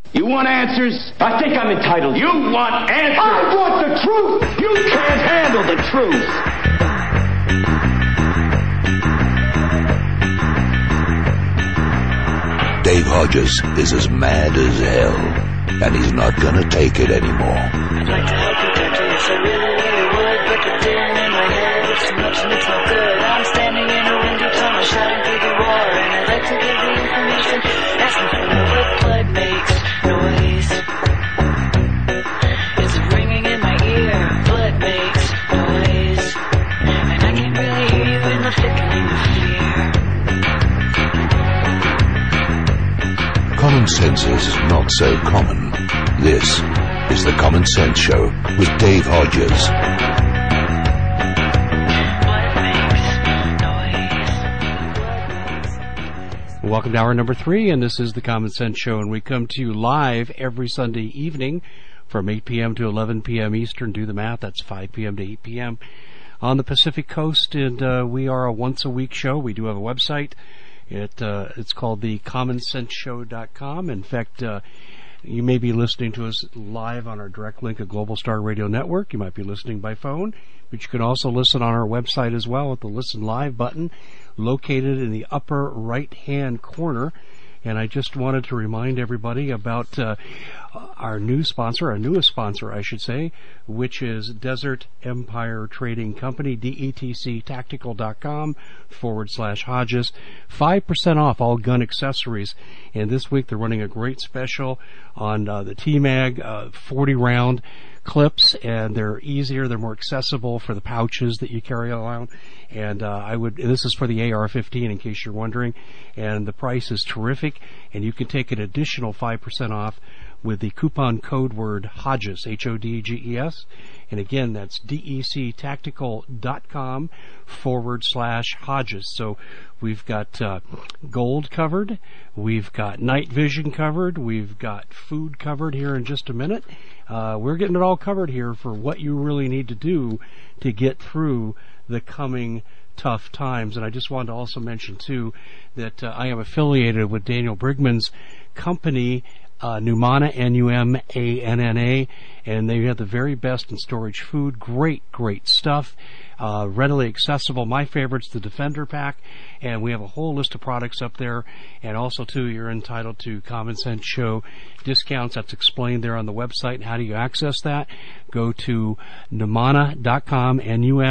You want answers? I think I'm entitled. You want answers? I want the truth! You can't handle the truth! Dave Hodges is as mad as hell, and he's not gonna take it anymore. I'd like to help you, Doctor, yes, I really, really would, but the din in my head is too much and it's no good. I'm standing in a windy tunnel shouting through the roar, and I'd like to give the information, asking for more, but blood makes noise. It's ringing in my ear, blood makes noise, and I can't really hear you in the thickening of fear. Common sense is not so common. This is the Common Sense Show with Dave Hodges. Welcome to hour number 3, and this is the Common Sense Show, and we come to you live every Sunday evening from 8 p.m. to 11 p.m. Eastern. Do the math, that's 5 p.m. to 8 p.m. on the Pacific Coast, and we are a once-a-week show. We do have a website. It's called the CommonSenseShow.com. In fact, you may be listening to us live on our direct link at Global Star Radio Network. You might be listening by phone, but you can also listen on our website as well with the Listen Live button located in the upper right-hand corner. And I just wanted to remind everybody about our newest sponsor, I should say, which is Desert Empire Trading Company, DETCtactical.com/Hodges. 5% off all gun accessories. And this week they're running a great special on the T-Mag 40-round clips, and they're easier, they're more accessible for the pouches that you carry around. And this is for the AR-15 in case you're wondering, and the price is terrific, and you can take an additional 5% off with the coupon code word Hodges, Hodges. And again, that's DECtactical.com/Hodges. So we've got gold covered, we've got night vision covered, we've got food covered here in just a minute. We're getting it all covered here for what you really need to do to get through the coming tough times. And I just wanted to also mention, too, that I am affiliated with Daniel Brigman's company, Numana, Numanna, and they have the very best in storage food. Great stuff. Readily accessible. My favorite's the Defender Pack, and we have a whole list of products up there. And also, too, you're entitled to Common Sense Show discounts. That's explained there on the website. And how do you access that? Go to Numanna.com,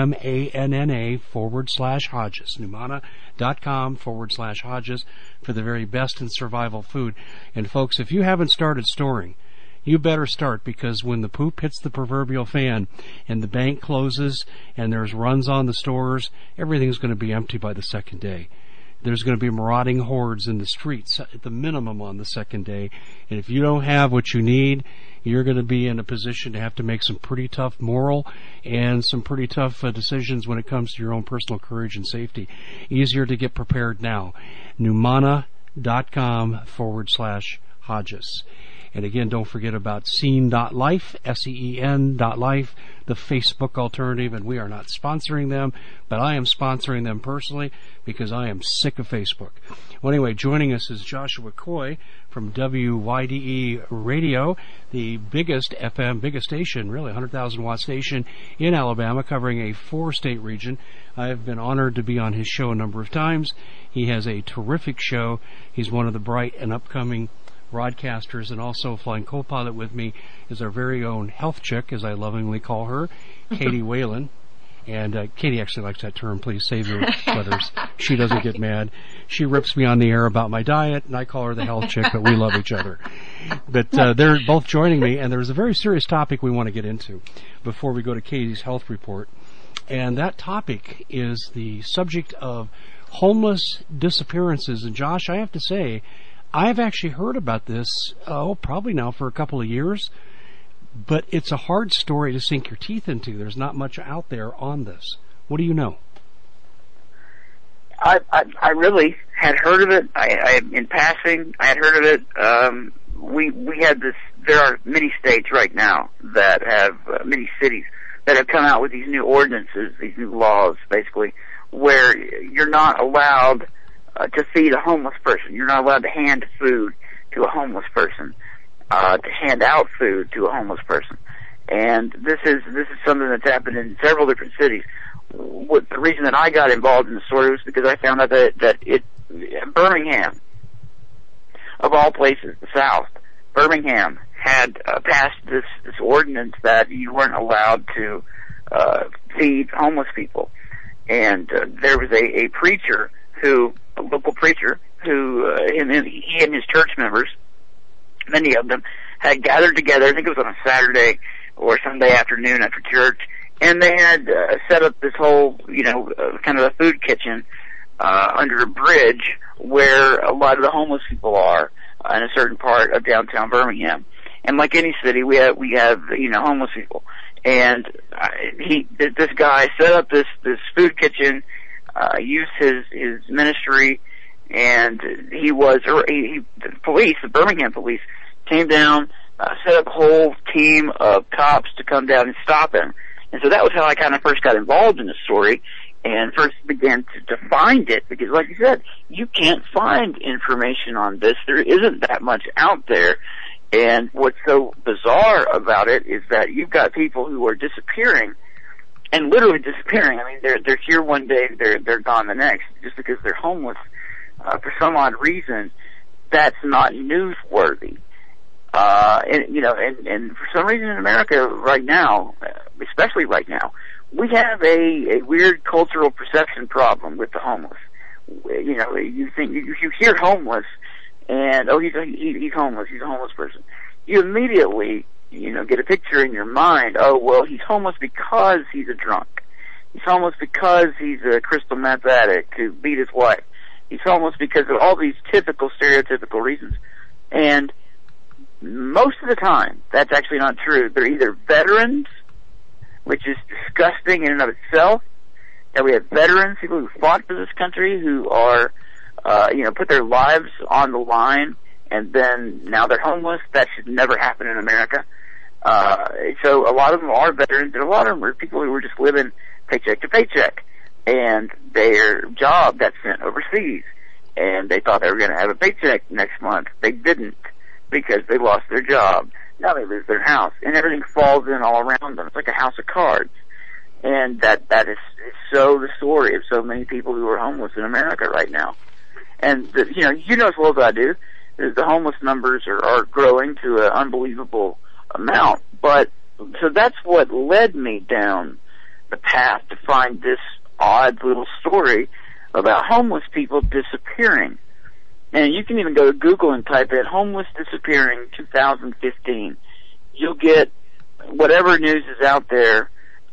Numanna/Hodges. Numanna.com/Hodges for the very best in survival food. And folks, if you haven't started storing, you better start, because when the poop hits the proverbial fan and the bank closes and there's runs on the stores, everything's going to be empty by the second day. There's going to be marauding hordes in the streets at the minimum on the second day. And if you don't have what you need, you're going to be in a position to have to make some pretty tough moral and some pretty tough decisions when it comes to your own personal courage and safety. Easier to get prepared now. Numanna.com/Hodges. And again, don't forget about Scene.life, SEEN.life, the Facebook alternative. And we are not sponsoring them, but I am sponsoring them personally because I am sick of Facebook. Well, anyway, joining us is Joshua Coy from WYDE Radio, the biggest FM, biggest station, really, 100,000-watt station in Alabama, covering a 4-state region. I have been honored to be on his show a number of times. He has a terrific show. He's one of the bright and upcoming broadcasters, and also flying co-pilot with me is our very own health chick, as I lovingly call her, Katie Whalen. And Katie actually likes that term. Please save your feathers. She doesn't get mad. She rips me on the air about my diet, and I call her the health chick, but we love each other. But they're both joining me, and there's a very serious topic we want to get into before we go to Katie's health report. And that topic is the subject of homeless disappearances. And Josh, I have to say, I've actually heard about this, probably now for a couple of years, but it's a hard story to sink your teeth into. There's not much out there on this. What do you know? I really had heard of it. I in passing, I had heard of it. We had this. There are many states right now that have many cities that have come out with these new ordinances, these new laws, basically, where you're not allowed to feed a homeless person. You're not allowed to hand food to a homeless person. to hand out food to a homeless person. And this is something that's happened in several different cities. The reason that I got involved in the story was because I found out that Birmingham, of all places, the South, Birmingham had passed this ordinance that you weren't allowed to feed homeless people. And there was a local preacher, who he and his church members, many of them, had gathered together. I think it was on a Saturday or Sunday afternoon after church, and they had set up this whole, kind of a food kitchen under a bridge where a lot of the homeless people are in a certain part of downtown Birmingham. And like any city, we have homeless people. And this guy set up this food kitchen, used his ministry, and the Birmingham police came down, set up a whole team of cops to come down and stop him. And so that was how I kind of first got involved in the story and first began to find it, because like you said, you can't find information on this. There isn't that much out there. And what's so bizarre about it is that you've got people who are disappearing, and literally disappearing. I mean, they're here one day, they're gone the next, just because they're homeless. For some odd reason, that's not newsworthy. And for some reason in America right now, especially right now, we have a weird cultural perception problem with the homeless. You think, you hear homeless, and he's homeless, he's a homeless person. You immediately, get a picture in your mind. Oh, well, he's homeless because he's a drunk. He's homeless because he's a crystal meth addict who beat his wife. He's homeless because of all these typical, stereotypical reasons. And most of the time, that's actually not true. They're either veterans, which is disgusting in and of itself, that we have veterans, people who fought for this country, who are, put their lives on the line, and then now they're homeless. That should never happen in America. So a lot of them are veterans, and a lot of them are people who were just living paycheck to paycheck, and their job got sent overseas, and they thought they were going to have a paycheck next month. They didn't, because they lost their job. Now they lose their house, and everything falls in all around them. It's like a house of cards. And that is so the story of so many people who are homeless in America right now. And, you know as well as I do, the homeless numbers are growing to an unbelievable amount. But, so that's what led me down the path to find this odd little story about homeless people disappearing. And you can even go to Google and type in homeless disappearing 2015. You'll get whatever news is out there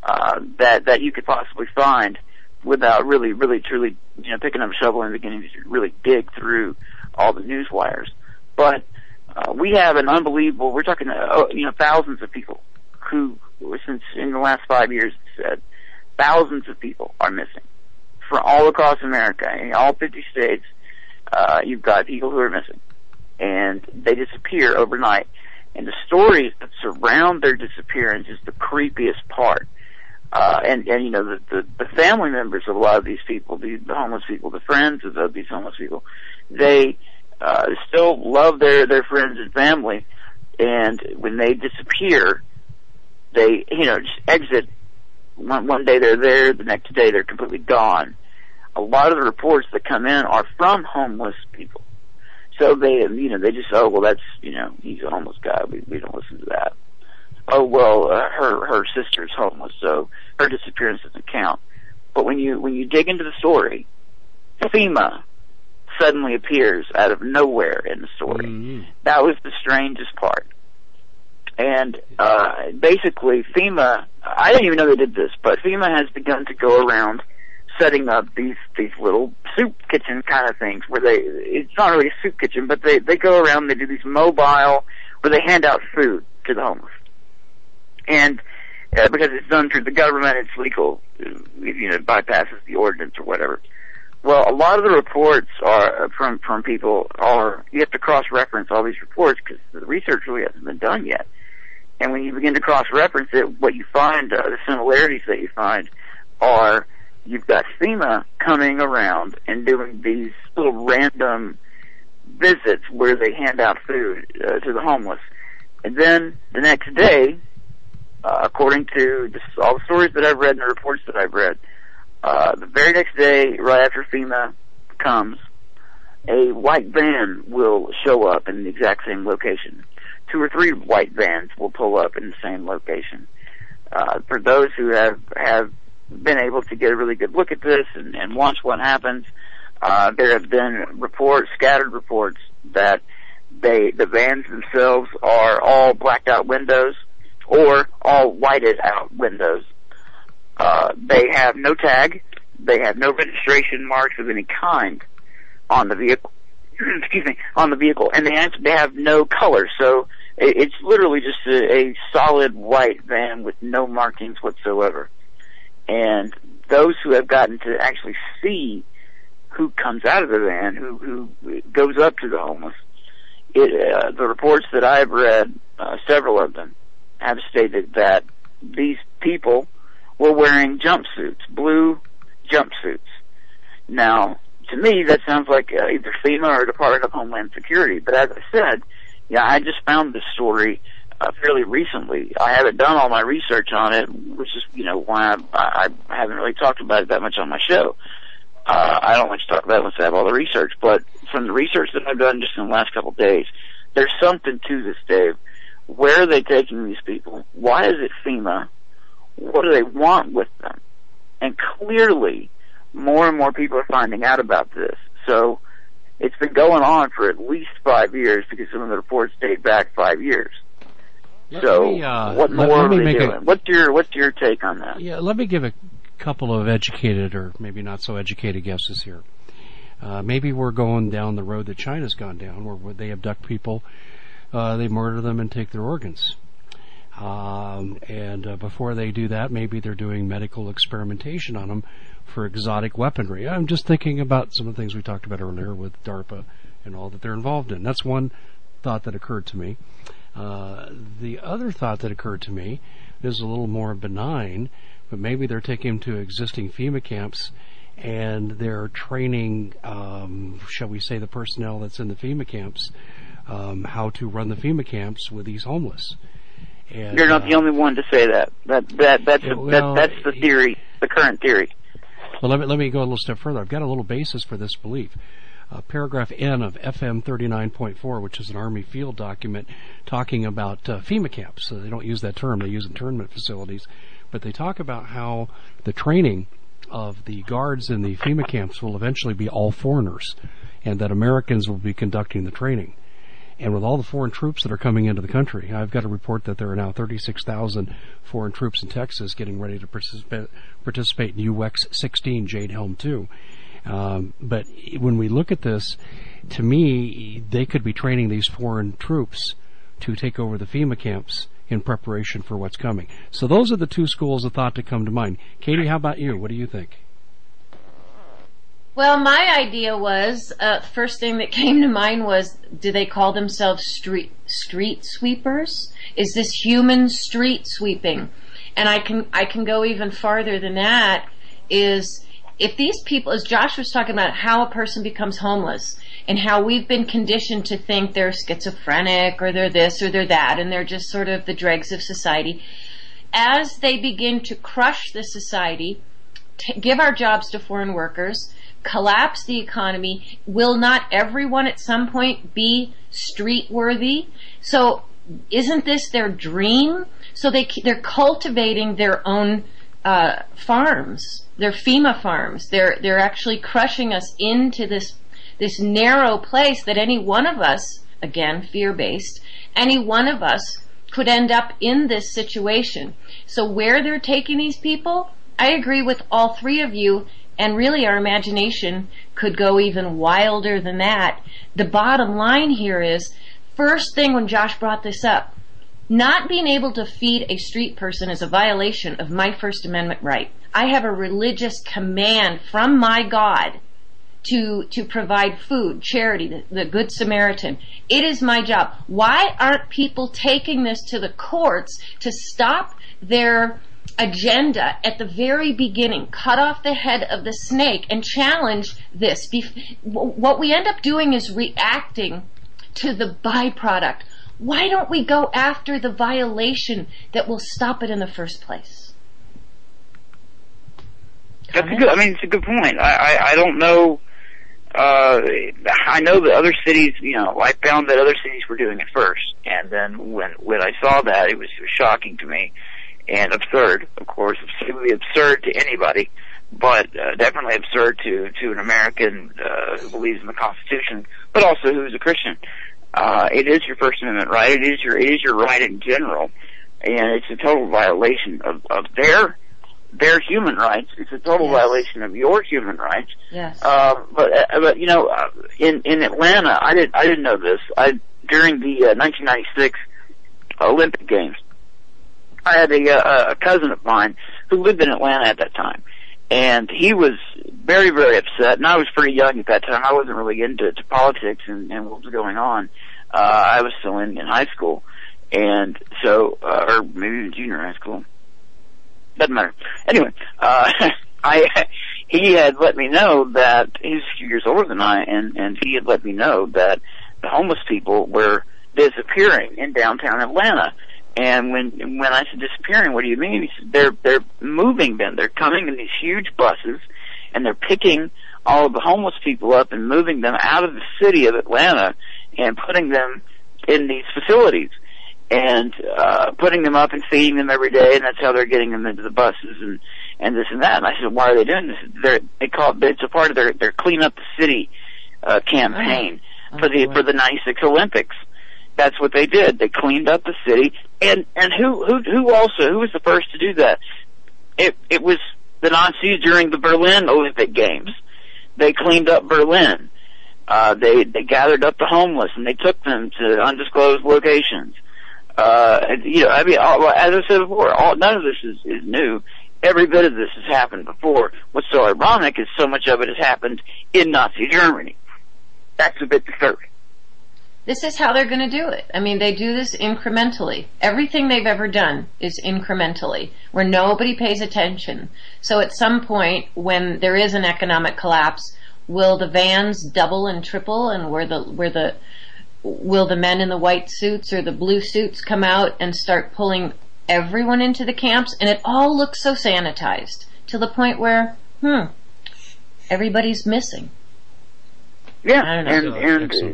that you could possibly find without really, truly, picking up a shovel and beginning to really dig through all the news wires. But we have an unbelievable, we're talking, thousands of people who, since in the last 5 years, thousands of people are missing from all across America, in all 50 states. You've got people who are missing, and they disappear overnight. And the stories that surround their disappearance is the creepiest part. The family members of a lot of these people, the homeless people, the friends of these homeless people, they still love their friends and family, and when they disappear, they just exit. One day they're there, the next day they're completely gone. A lot of the reports that come in are from homeless people. So they just, that's, he's a homeless guy. We don't listen to that. Oh, well, her sister's homeless, so her disappearance doesn't count. But when you dig into the story, FEMA suddenly appears out of nowhere in the story. Mm-hmm. That was the strangest part. And basically FEMA, I didn't even know they did this, but FEMA has begun to go around setting up these little soup kitchen kind of things where it's not really a soup kitchen, but they go around and they do these mobile, where they hand out food to the homeless. And because it's done through the government, it's legal, it bypasses the ordinance or whatever. Well, a lot of the reports are from people you have to cross-reference all these reports because the research really hasn't been done yet. And when you begin to cross-reference it, what you find, the similarities that you find are, you've got FEMA coming around and doing these little random visits where they hand out food to the homeless. And then the next day, according to all the stories that I've read and the reports that I've read, the very next day, right after FEMA comes, a white van will show up in the exact same location. 2 or 3 white vans will pull up in the same location. For those who have been able to get a really good look at this and watch what happens, there have been scattered reports that the vans themselves are all blacked out windows or all whited out windows. They have no tag. They have no registration marks of any kind on the vehicle. Excuse me, on the vehicle, and they have no color. So it's literally just a solid white van with no markings whatsoever. And those who have gotten to actually see who comes out of the van, who goes up to the homeless, the reports that I've read, several of them, have stated that these people were wearing jumpsuits, blue jumpsuits. Now, to me, that sounds like either FEMA or Department of Homeland Security. But as I said, I just found this story fairly recently. I haven't done all my research on it, which is, why I haven't really talked about it that much on my show. I don't like to talk about it once I have all the research. But from the research that I've done just in the last couple of days, there's something to this, Dave. Where are they taking these people? Why is it FEMA? What do they want with them? And clearly, more and more people are finding out about this. So it's been going on for at least 5 years because some of the reports date back 5 years. What more are they doing? What's your take on that? Yeah, let me give a couple of educated or maybe not so educated guesses here. Maybe we're going down the road that China's gone down, where they abduct people, they murder them and take their organs. And before they do that, maybe they're doing medical experimentation on them for exotic weaponry. I'm just thinking about some of the things we talked about earlier with DARPA and all that they're involved in. That's one thought that occurred to me. The other thought that occurred to me is a little more benign, but maybe they're taking them to existing FEMA camps and they're training, shall we say, the personnel that's in the FEMA camps, how to run the FEMA camps with these homeless. And, you're not the only one to say that. That's the theory, the current theory. Well, let me go a little step further. I've got a little basis for this belief. Paragraph N of FM 39.4, which is an Army field document talking about FEMA camps. So they don't use that term. They use internment facilities. But they talk about how the training of the guards in the FEMA camps will eventually be all foreigners, and that Americans will be conducting the training. And with all the foreign troops that are coming into the country, I've got a report that there are now 36,000 foreign troops in Texas getting ready to participate in UX-16 Jade Helm 2. But when we look at this, to me, they could be training these foreign troops to take over the FEMA camps in preparation for what's coming. So those are the two schools of thought that come to mind. Katie, how about you? What do you think? Well, my idea was, first thing that came to mind was, do they call themselves street sweepers? Is this human street sweeping? And I can go even farther than that, is if these people, as Josh was talking about how a person becomes homeless and how we've been conditioned to think they're schizophrenic or they're this or they're that and they're just sort of the dregs of society, as they begin to crush the society, give our jobs to foreign workers, collapse the economy, will not everyone at some point be street worthy? So isn't this their dream? So they're cultivating their own farms, their FEMA farms. They're actually crushing us into this narrow place that any one of us, again fear-based, any one of us could end up in this situation. So where they're taking these people, I agree with all three of you. And really our imagination could go even wilder than that. The bottom line here is, first thing when Josh brought this up, not being able to feed a street person is a violation of my First Amendment right. I have a religious command from my God to provide food, charity, the Good Samaritan. It is my job. Why aren't people taking this to the courts to stop their agenda at the very beginning, cut off the head of the snake and challenge this? What we end up doing is reacting to the byproduct. Why don't we go after the violation that will stop it in the first place? That's a good. I mean, it's a good point. I don't know. I know that other cities. I found that other cities were doing it first, and then when I saw that, it was shocking to me and absurd. Of course, absolutely absurd to anybody, but definitely absurd to an American who believes in the Constitution, but also who's a Christian. It is your First Amendment right. It is your right in general, and it's a total violation of their human rights. It's a total violation of your human rights. Yes. But in Atlanta, I didn't know this. During the 1996 Olympic Games, I had a cousin of mine who lived in Atlanta at that time, and he was very, very upset. And I was pretty young at that time. I wasn't really into politics and what was going on. I was still in high school, and so or maybe even junior high school. Doesn't matter. Anyway, he had let me know that he's a few years older than I, and he had let me know that the homeless people were disappearing in downtown Atlanta. And when I said disappearing, what do you mean? He said they're moving them. They're coming in these huge buses, and they're picking all of the homeless people up and moving them out of the city of Atlanta and putting them in these facilities. And putting them up and feeding them every day, and that's how they're getting them into the buses and this and that. And I said, why are they doing this? They call it, it's a part of their clean up the city campaign for the '96 Olympics. That's what they did. They cleaned up the city. And who was the first to do that? It was the Nazis during the Berlin Olympic Games. They cleaned up Berlin. They gathered up the homeless and they took them to undisclosed locations. As I said before, none of this is new. Every bit of this has happened before. What's so ironic is so much of it has happened in Nazi Germany. That's a bit disturbing. This is how they're going to do it. I mean, they do this incrementally. Everything they've ever done is incrementally, where nobody pays attention. So at some point, when there is an economic collapse, will the vans double and triple, and will the men in the white suits or the blue suits come out and start pulling everyone into the camps? And it all looks so sanitized to the point where, everybody's missing. Yeah, I don't know.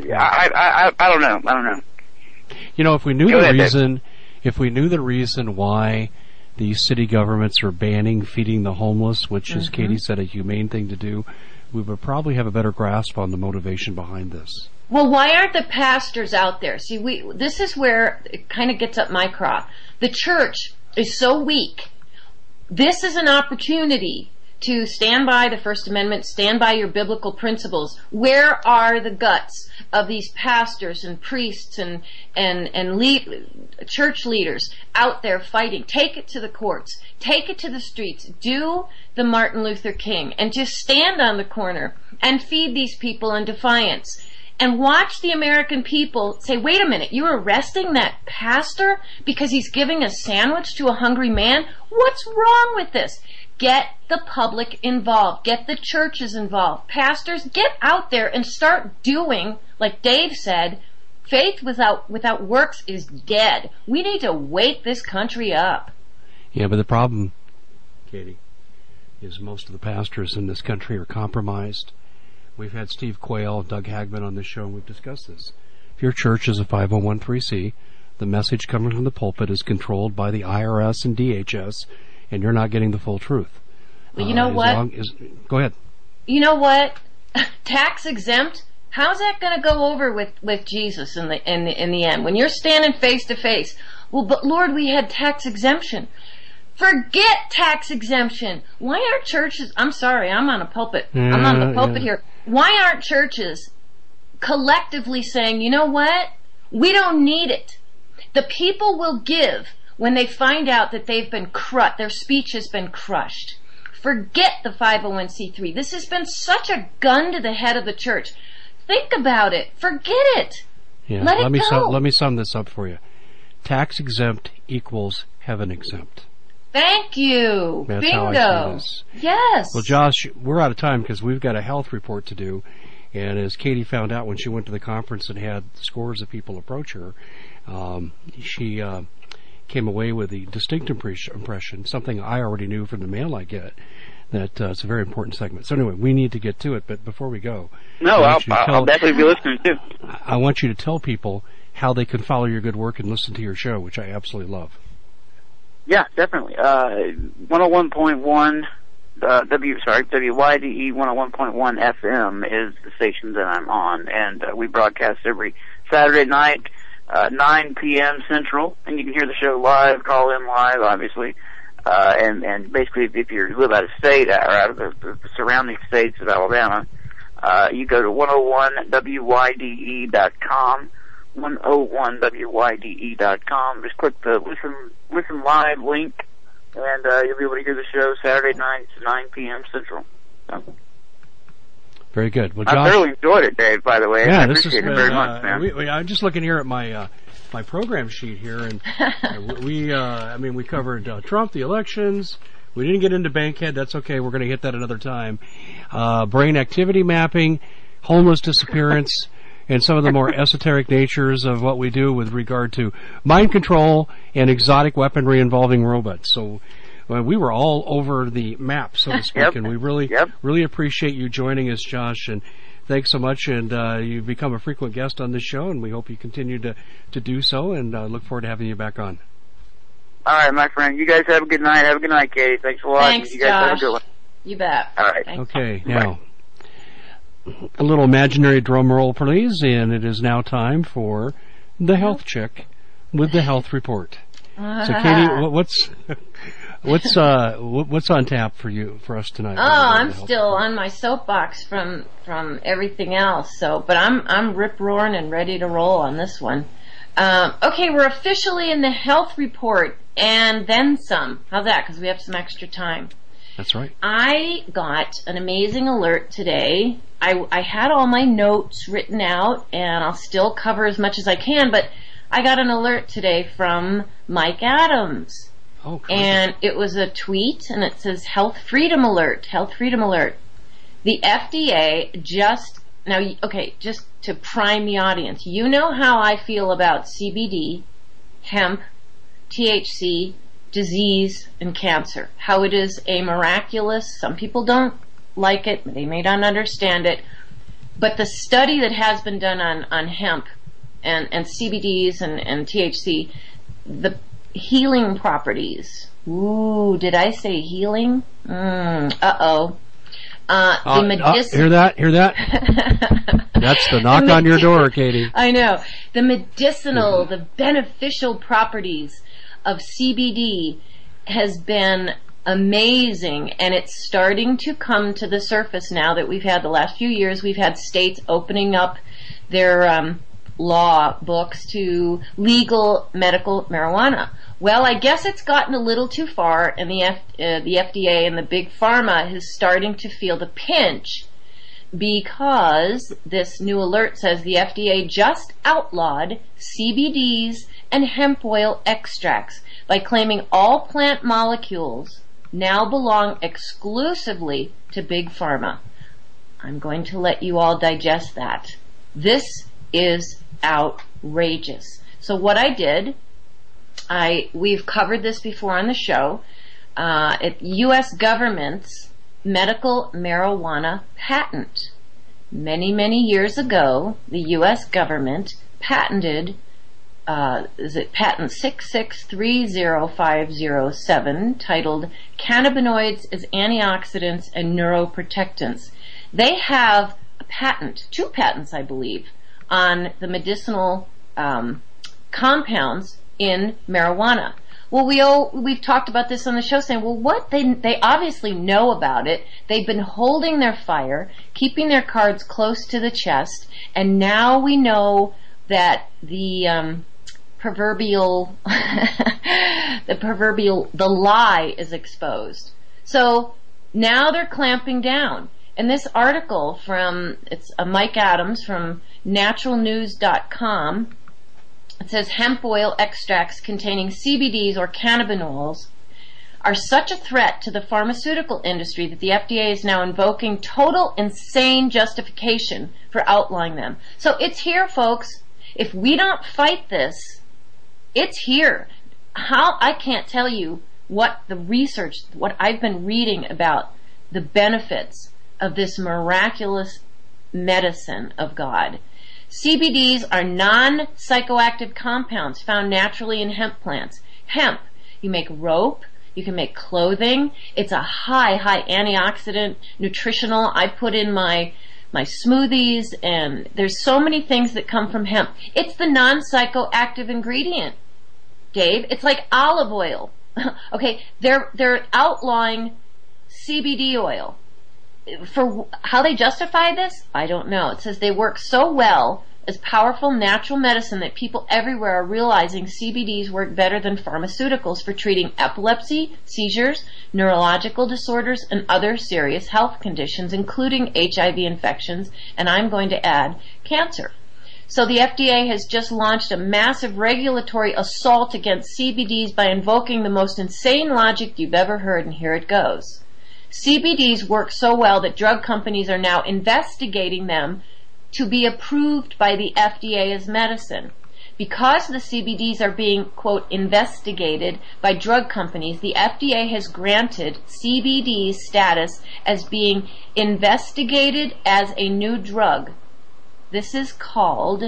I don't know. If we knew if we knew the reason why these city governments are banning feeding the homeless, which is, Katie said, a humane thing to do, we would probably have a better grasp on the motivation behind this. Well, why aren't the pastors out there? See, this is where it kind of gets up my craw. The church is so weak. This is an opportunity to stand by the First Amendment, stand by your biblical principles. Where are the guts of these pastors and priests and church leaders out there fighting? Take it to the courts. Take it to the streets. Do the Martin Luther King and just stand on the corner and feed these people in defiance. And watch the American people say, wait a minute, you're arresting that pastor because he's giving a sandwich to a hungry man? What's wrong with this? Get the public involved. Get the churches involved. Pastors, get out there and start doing, like Dave said, faith without works is dead. We need to wake this country up. Yeah, but the problem, Katie, is most of the pastors in this country are compromised. We've had Steve Quayle, Doug Hagman on this show, and we've discussed this. If your church is a 501(c), the message coming from the pulpit is controlled by the IRS and DHS, and you're not getting the full truth. Well, you know what? Go ahead. You know what? Tax exempt. How's that going to go over with Jesus in the end? When you're standing face to face, well, but Lord, we had tax exemption. Forget tax exemption. Why aren't churches? I'm sorry, I'm on a pulpit. I'm on the pulpit here. Why aren't churches collectively saying, you know what? We don't need it. The people will give when they find out that they've been crushed, their speech has been crushed. Forget the 501c3. This has been such a gun to the head of the church. Think about it. Forget it. Yeah. Let it go. Let me sum this up for you. Tax exempt equals heaven exempt. Thank you. That's Bingo. how I see this. Yes. Well, Josh, we're out of time because we've got a health report to do. And as Katie found out when she went to the conference and had scores of people approach her, She came away with the distinct impression, something I already knew from the mail I get, that it's a very important segment. So anyway, we need to get to it, but before we go... No, I'll definitely be listening too. I want you to tell people how they can follow your good work and listen to your show, which I absolutely love. Yeah, definitely. 101.1... WYDE 101.1 FM is the station that I'm on, and we broadcast every Saturday night, 9 p.m. Central, and you can hear the show live, call in live, obviously, and basically if you live out of state, or out of the surrounding states of Alabama, you go to 101WYDE.com, 101WYDE.com, just click the listen live link, and you'll be able to hear the show Saturday nights, 9 p.m. Central. So. Very good. Well, Josh, I thoroughly enjoyed it, Dave, by the way. Yeah, I this appreciate has it been, very much, man. I'm just looking here at my program sheet here, and we covered Trump, the elections. We didn't get into Bankhead. That's okay. We're going to hit that another time. Brain activity mapping, homeless disappearance, and some of the more esoteric natures of what we do with regard to mind control and exotic weaponry involving robots. So we were all over the map, so to speak, and we really appreciate you joining us, Josh, and thanks so much. And you've become a frequent guest on this show, and we hope you continue to do so, and look forward to having you back on. All right, my friend. You guys have a good night. Have a good night, Katie. Thanks a lot. Thanks, you guys Josh. have a good one. You bet. All right. Thanks. Okay, now, a little imaginary drum roll, please, and it is now time for the health check with the health report. So, Katie, what's on tap for us tonight? Oh, I'm still on my soapbox from everything else. So, but I'm rip roaring and ready to roll on this one. Okay, we're officially in the health report and then some. How's that? Because we have some extra time. That's right. I got an amazing alert today. I had all my notes written out, and I'll still cover as much as I can, but I got an alert today from Mike Adams. Oh, cool. And it was a tweet, and it says, Health Freedom Alert, Health Freedom Alert. The FDA just to prime the audience, you know how I feel about CBD, hemp, THC, disease, and cancer. How it is a miraculous, some people don't like it, they may not understand it, but the study that has been done on hemp and CBDs and THC, the healing properties. Ooh, did I say healing? Uh-oh. The hear that? That's the knock on your door, Katie. I know. The medicinal, the beneficial properties of CBD has been amazing, and it's starting to come to the surface now that we've had the last few years. We've had states opening up their law books to legal medical marijuana. Well, I guess it's gotten a little too far, and the FDA and the big pharma is starting to feel the pinch, because this new alert says the FDA just outlawed CBDs and hemp oil extracts by claiming all plant molecules now belong exclusively to big pharma. I'm going to let you all digest that. This is outrageous. So what I did, we've covered this before on the show. U.S. government's medical marijuana patent. Many, many years ago, the U.S. government patented, patent 6630507, titled Cannabinoids as Antioxidants and Neuroprotectants. They have a patent, 2 patents, I believe, on the medicinal compounds in marijuana. Well, we've talked about this on the show, saying, well, what? They obviously know about it. They've been holding their fire, keeping their cards close to the chest, and now we know that the lie is exposed. So now they're clamping down. And this article it's Mike Adams from naturalnews.com. It says hemp oil extracts containing CBDs or cannabinoids are such a threat to the pharmaceutical industry that the FDA is now invoking total insane justification for outlawing them. So it's here, folks. If we don't fight this, It's here. How I can't tell you what the research, what I've been reading about the benefits of this miraculous medicine of God. CBDs are non-psychoactive compounds found naturally in hemp plants. Hemp, you make rope, you can make clothing. It's a high antioxidant, nutritional. I put in my smoothies, and there's so many things that come from hemp. It's the non-psychoactive ingredient, Dave. It's like olive oil. Okay, they're outlawing CBD oil. For how they justify this, I don't know. It says they work so well as powerful natural medicine that people everywhere are realizing CBDs work better than pharmaceuticals for treating epilepsy, seizures, neurological disorders, and other serious health conditions, including HIV infections, and I'm going to add cancer. So the FDA has just launched a massive regulatory assault against CBDs by invoking the most insane logic you've ever heard, and here it goes. CBDs work so well that drug companies are now investigating them to be approved by the FDA as medicine. Because the CBDs are being, quote, investigated by drug companies, the FDA has granted CBD status as being investigated as a new drug. This is called,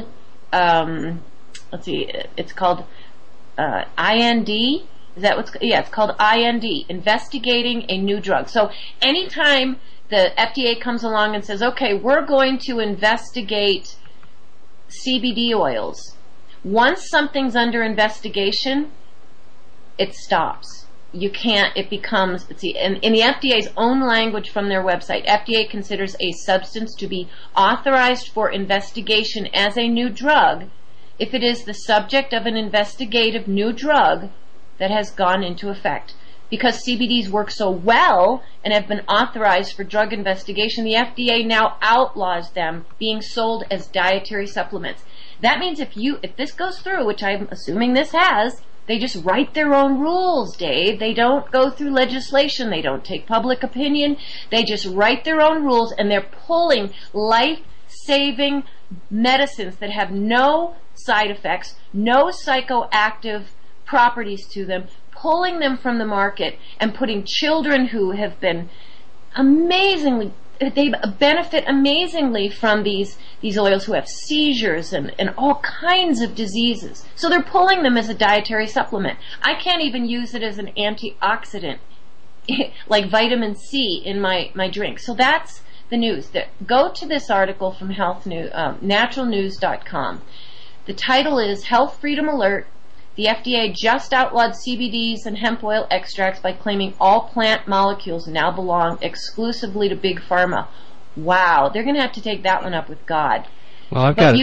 it's called IND. Is that what's, yeah, it's called IND, investigating a new drug. So anytime the FDA comes along and says, okay, we're going to investigate CBD oils, once something's under investigation, it stops. You can't, it becomes, in the FDA's own language from their website, FDA considers a substance to be authorized for investigation as a new drug if it is the subject of an investigative new drug that has gone into effect. Because CBDs work so well and have been authorized for drug investigation, the FDA now outlaws them being sold as dietary supplements. That means if this goes through, which I'm assuming this has, they just write their own rules, Dave. They don't go through legislation. They don't take public opinion. They just write their own rules, and they're pulling life-saving medicines that have no side effects, no psychoactive properties to them, pulling them from the market and putting children who have been they benefit amazingly from these oils, who have seizures and all kinds of diseases. So they're pulling them as a dietary supplement. I can't even use it as an antioxidant like vitamin C in my drink. So that's the news. Go to this article from naturalnews.com. The title is Health Freedom Alert. The FDA just outlawed CBDs and hemp oil extracts by claiming all plant molecules now belong exclusively to Big Pharma. Wow, they're going to have to take that one up with God. Well, I've got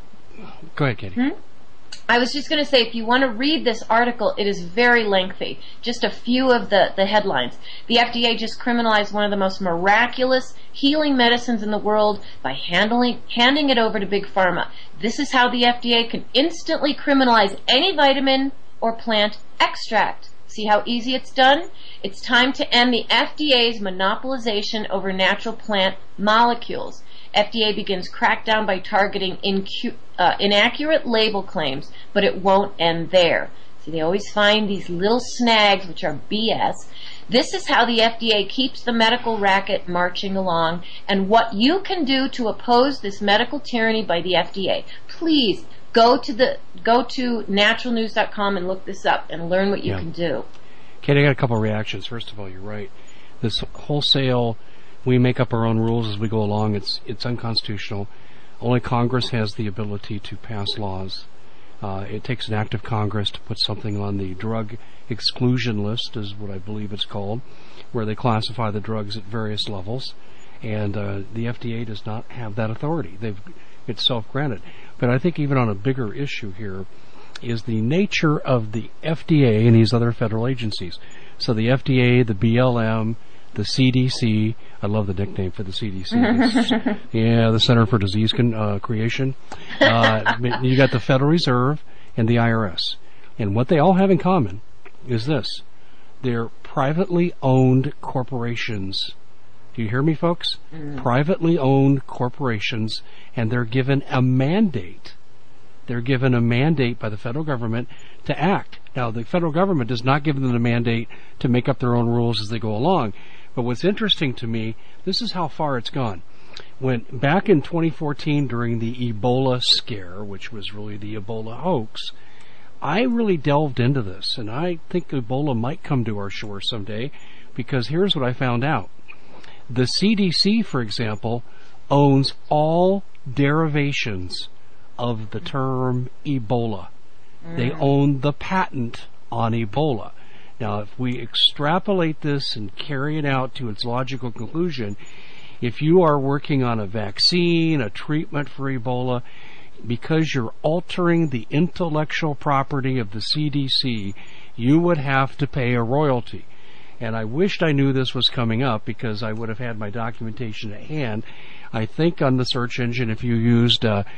go ahead, Katie. I was just going to say, if you want to read this article, it is very lengthy. Just a few of the headlines. The FDA just criminalized one of the most miraculous healing medicines in the world by handing it over to Big Pharma. This is how the FDA can instantly criminalize any vitamin or plant extract. See how easy it's done? It's time to end the FDA's monopolization over natural plant molecules. FDA begins crackdown by targeting inaccurate label claims, but it won't end there. See, they always find these little snags, which are BS. This is how the FDA keeps the medical racket marching along, and what you can do to oppose this medical tyranny by the FDA. Please go to naturalnews.com and look this up and learn what you can do. Katie, I got a couple of reactions. First of all, you're right. This wholesale, we make up our own rules as we go along. It's unconstitutional. Only Congress has the ability to pass laws. It takes an act of Congress to put something on the drug exclusion list, is what I believe it's called, where they classify the drugs at various levels. And the FDA does not have that authority. It's self-granted. But I think even on a bigger issue here is the nature of the FDA and these other federal agencies. So the FDA, the BLM, the CDC, I love the nickname for the CDC. The Center for Disease Creation. You got the Federal Reserve and the IRS. And what they all have in common is this. They're privately owned corporations. Do you hear me, folks? Privately owned corporations, and they're given a mandate They're given a mandate by the federal government to act. Now, the federal government does not give them a mandate to make up their own rules as they go along. But what's interesting to me, this is how far it's gone. When back in 2014 during the Ebola scare, which was really the Ebola hoax, I really delved into this, and I think Ebola might come to our shore someday, because here's what I found out. The CDC, for example, owns all derivations of the term Ebola. They own the patent on Ebola. Now, if we extrapolate this and carry it out to its logical conclusion, if you are working on a vaccine, a treatment for Ebola, because you're altering the intellectual property of the CDC, you would have to pay a royalty. And I wished I knew this was coming up, because I would have had my documentation at hand. I think on the search engine, if you used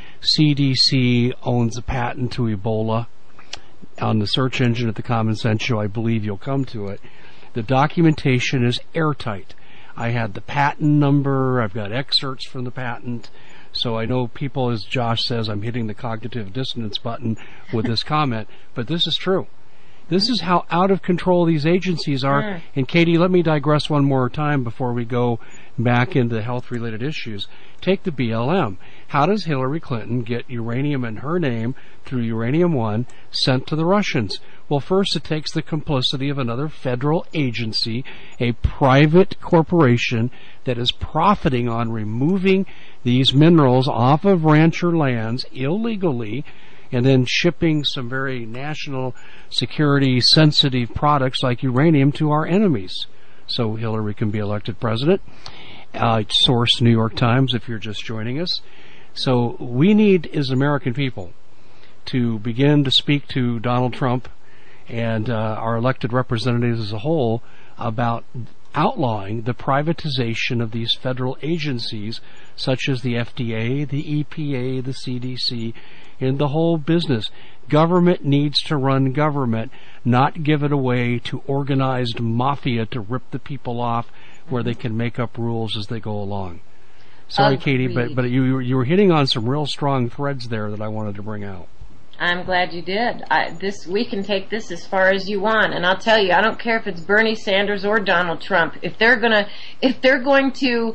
CDC owns a patent to Ebola, on the search engine at the Common Sense Show, I believe you'll come to it. The documentation is airtight. I had the patent number. I've got excerpts from the patent. So I know people, as Josh says, I'm hitting the cognitive dissonance button with this comment, but this is true. This is how out of control these agencies are. And Katie, let me digress one more time before we go back into health-related issues. Take the BLM. How does Hillary Clinton get uranium in her name through Uranium One sent to the Russians? Well, first it takes the complicity of another federal agency, a private corporation that is profiting on removing these minerals off of rancher lands illegally, and then shipping some very national security sensitive products like uranium to our enemies, so Hillary can be elected president. Source New York Times if you're just joining us. So we need, as American people, to begin to speak to Donald Trump and our elected representatives as a whole about outlawing the privatization of these federal agencies such as the FDA, the EPA, the CDC, and the whole business. Government needs to run government, not give it away to organized mafia to rip the people off where they can make up rules as they go along. Sorry, Katie, but you were hitting on some real strong threads there that I wanted to bring out. I'm glad you did. We can take this as far as you want, and I'll tell you, I don't care if it's Bernie Sanders or Donald Trump. If they're going to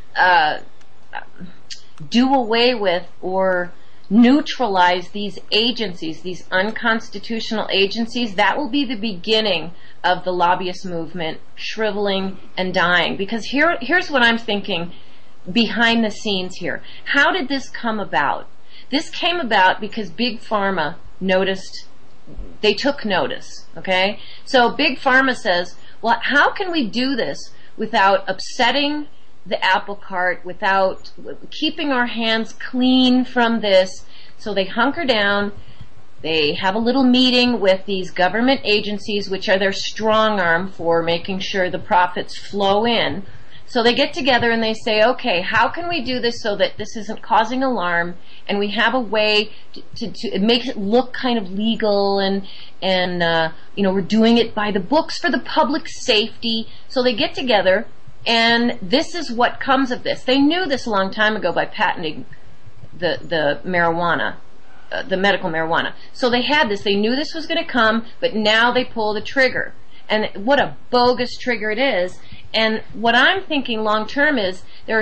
do away with or neutralize these agencies, these unconstitutional agencies, that will be the beginning of the lobbyist movement shriveling and dying. Because here's what I'm thinking behind the scenes here. How did this come about? This came about because Big Pharma they took notice, okay? So Big Pharma says, well, how can we do this without upsetting the apple cart, without keeping our hands clean from this? So they hunker down. They have a little meeting with these government agencies, which are their strong arm for making sure the profits flow in. So they get together and they say, okay, how can we do this so that this isn't causing alarm, and we have a way to make it look kind of legal, and we're doing it by the books for the public safety. So they get together, and this is what comes of this. They knew this a long time ago by patenting the marijuana, the medical marijuana. So they had this. They knew this was going to come, but now they pull the trigger. And what a bogus trigger it is. And what I'm thinking long term is there's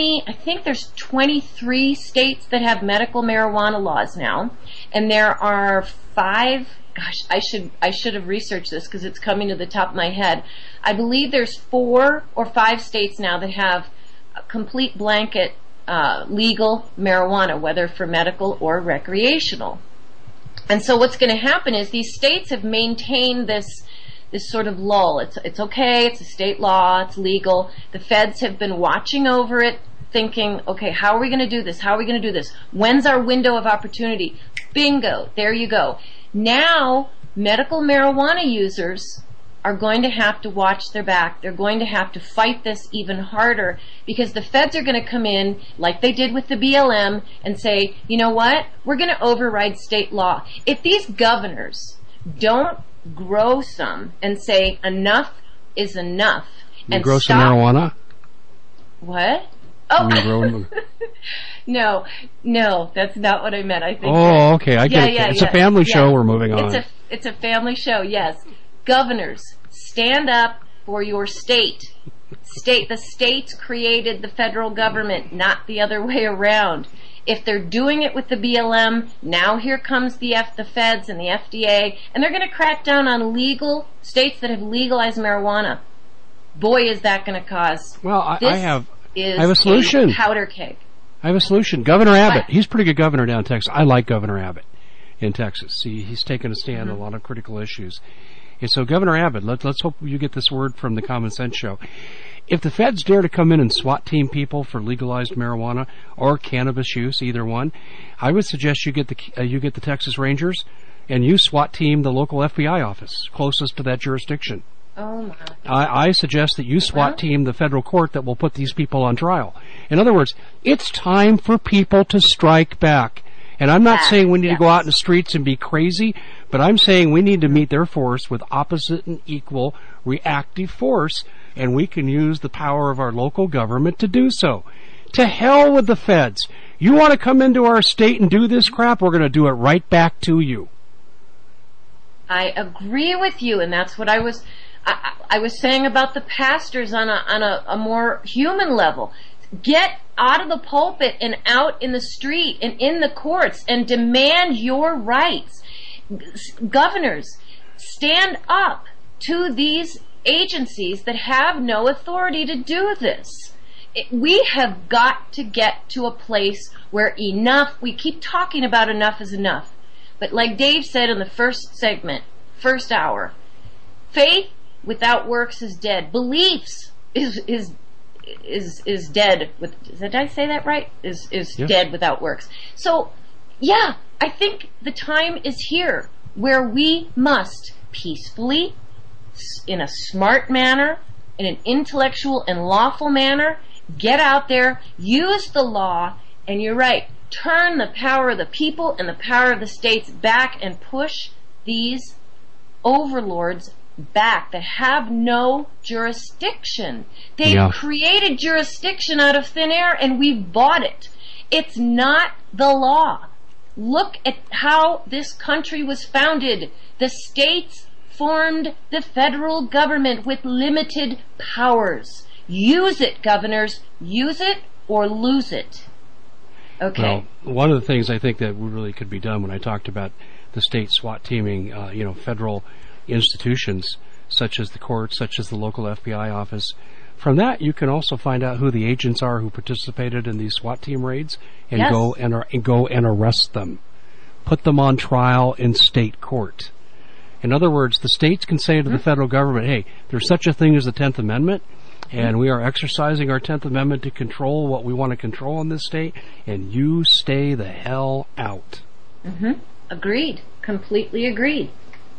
23 states that have medical marijuana laws now, and there are 5. Gosh, I should have researched this because it's coming to the top of my head. I believe there's 4 or 5 states now that have a complete blanket legal marijuana, whether for medical or recreational. And so what's going to happen is these states have maintained this sort of lull. It's okay, it's a state law, it's legal. The feds have been watching over it, thinking, okay, how are we going to do this? How are we going to do this? When's our window of opportunity? Bingo, there you go. Now, medical marijuana users are going to have to watch their back. They're going to have to fight this even harder, because the feds are going to come in, like they did with the BLM, and say, you know what? We're going to override state law. If these governors don't grow some and say enough is enough, and grow some marijuana. What? Oh. Negro. No, that's not what I meant. I think. Oh, okay, I get it. It's a family show. We're moving on. It's a family show. Yes, governors, stand up for your state. The states created the federal government, not the other way around. If they're doing it with the BLM, now here comes the feds and the FDA, and they're going to crack down on legal states that have legalized marijuana. Boy, is that going to cause. Well, I have a a solution. Powder keg. I have a solution. Governor Abbott. What? He's a pretty good governor down in Texas. I like Governor Abbott in Texas. He's taken a stand on a lot of critical issues. And so, Governor Abbott, let's hope you get this word from the Common Sense Show. If the feds dare to come in and SWAT team people for legalized marijuana or cannabis use, either one, I would suggest you get the Texas Rangers and you SWAT team the local FBI office closest to that jurisdiction. Oh my! I suggest that you SWAT team the federal court that will put these people on trial. In other words, it's time for people to strike back. And I'm not saying we need to go out in the streets and be crazy, but I'm saying we need to meet their force with opposite and equal reactive force, and we can use the power of our local government to do so. To hell with the feds. You want to come into our state and do this crap, we're going to do it right back to you. I agree with you, and that's what I was saying about the pastors on a more human level. Get out of the pulpit and out in the street and in the courts and demand your rights. Governors, stand up to these agencies that have no authority to do this. We have got to get to a place where we keep talking about enough is enough. But like Dave said in the first segment, first hour, faith without works is dead. Beliefs is dead with, did I say that right? Is Yeah. Dead without works. So, yeah, I think the time is here where we must peacefully, in a smart manner, in an intellectual and lawful manner, get out there, use the law, and you're right, turn the power of the people and the power of the states back and push these overlords back that have no jurisdiction. They've created jurisdiction out of thin air and we've bought it. It's not the law. Look at how this country was founded. The states formed the federal government with limited powers. Use it, governors. Use it or lose it. Okay. Well, one of the things I think that really could be done when I talked about the state SWAT teaming, federal institutions such as the courts, such as the local FBI office. From that, you can also find out who the agents are who participated in these SWAT team raids and go and arrest them. Put them on trial in state court. In other words, the states can say to the federal government, hey, there's such a thing as the 10th Amendment, and we are exercising our 10th Amendment to control what we want to control in this state, and you stay the hell out. Agreed. Completely agreed.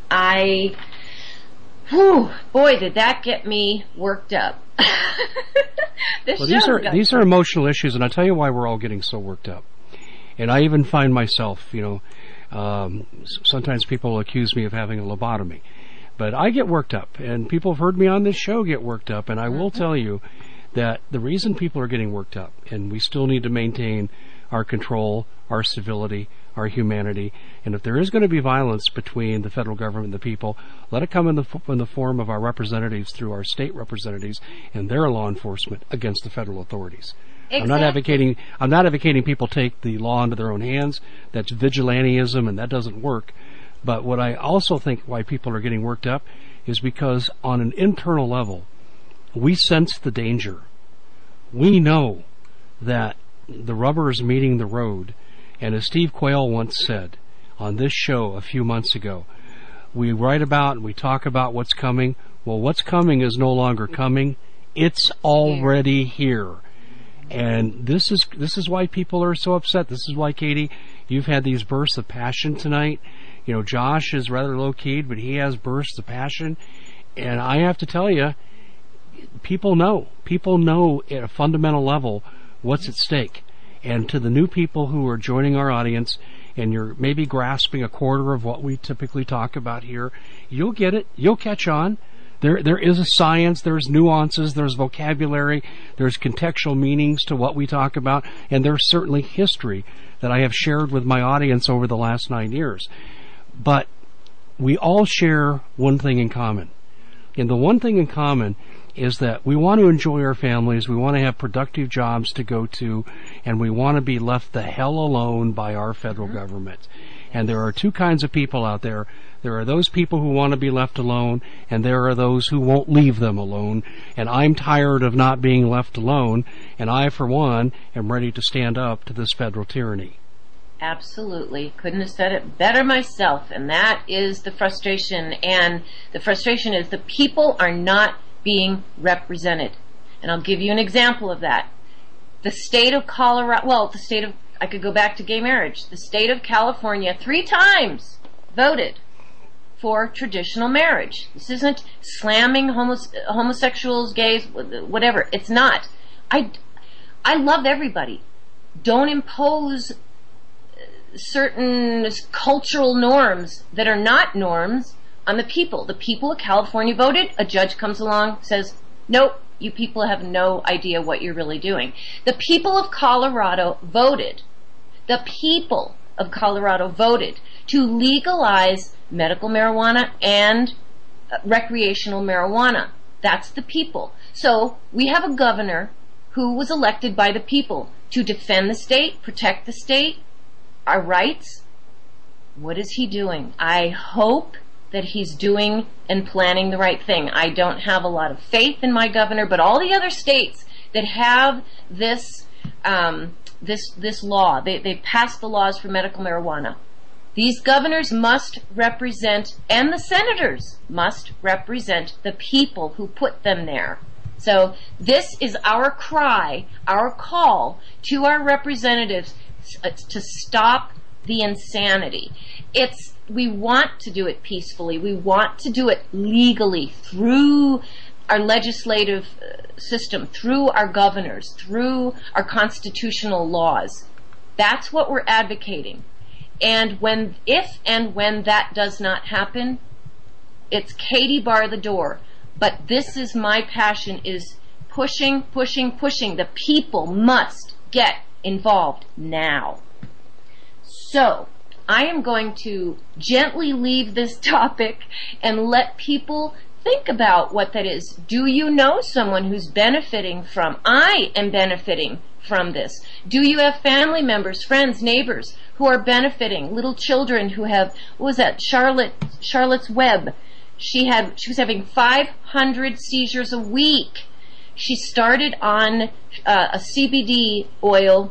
Boy, did that get me worked up. These are emotional issues, and I'll tell you why we're all getting so worked up. And I even find myself, sometimes people accuse me of having a lobotomy. But I get worked up, and people have heard me on this show get worked up, and I will tell you that the reason people are getting worked up, and we still need to maintain our control, our civility, our humanity, and if there is going to be violence between the federal government and the people, let it come in the form of our representatives through our state representatives and their law enforcement against the federal authorities. Exactly. I'm not advocating people take the law into their own hands. That's vigilantism, and that doesn't work. But what I also think why people are getting worked up is because on an internal level, we sense the danger. We know that the rubber is meeting the road. And as Steve Quayle once said on this show a few months ago, we write about and we talk about what's coming. Well, what's coming is no longer coming. It's already here. And this is why people are so upset. This is why, Katie, you've had these bursts of passion tonight. Josh is rather low-keyed, but he has bursts of passion. And I have to tell you, people know at a fundamental level what's at stake. And to the new people who are joining our audience, and you're maybe grasping a quarter of what we typically talk about here, you'll get it. You'll catch on. There is a science, there's nuances, there's vocabulary, there's contextual meanings to what we talk about, and there's certainly history that I have shared with my audience over the last 9 years. But we all share one thing in common. And the one thing in common is that we want to enjoy our families, we want to have productive jobs to go to, and we want to be left the hell alone by our federal government. And there are two kinds of people out there. There are those people who want to be left alone, and there are those who won't leave them alone. And I'm tired of not being left alone, and I, for one, am ready to stand up to this federal tyranny. Absolutely. Couldn't have said it better myself. And that is the frustration. And the frustration is the people are not being represented. And I'll give you an example of that. The state of Colorado, I could go back to gay marriage. The state of California 3 times voted for traditional marriage. This isn't slamming homosexuals, gays, whatever. It's not. I love everybody. Don't impose certain cultural norms that are not norms on the people. The people of California voted. A judge comes along, says, nope, you people have no idea what you're really doing. The people of Colorado voted. The people of Colorado voted to legalize medical marijuana and recreational marijuana. That's the people. So we have a governor who was elected by the people to defend the state, protect the state, our rights. What is he doing? I hope that he's doing and planning the right thing. I don't have a lot of faith in my governor, but all the other states that have this law, they passed the laws for medical marijuana. These governors must represent, and the senators must represent the people who put them there. So this is our cry, our call to our representatives to stop the insanity. We want to do it peacefully. We want to do it legally through our legislative system, through our governors, through our constitutional laws. That's what we're advocating. And if and when that does not happen, it's Katie bar the door. But this is my passion, is pushing. The people must get involved now. So, I am going to gently leave this topic and let people think about what that is. Do you know someone who's benefiting from? I am benefiting from this. Do you have family members, friends, neighbors who are benefiting? Little children who have, what was that? Charlotte's Web. She was having 500 seizures a week. She started on a CBD oil.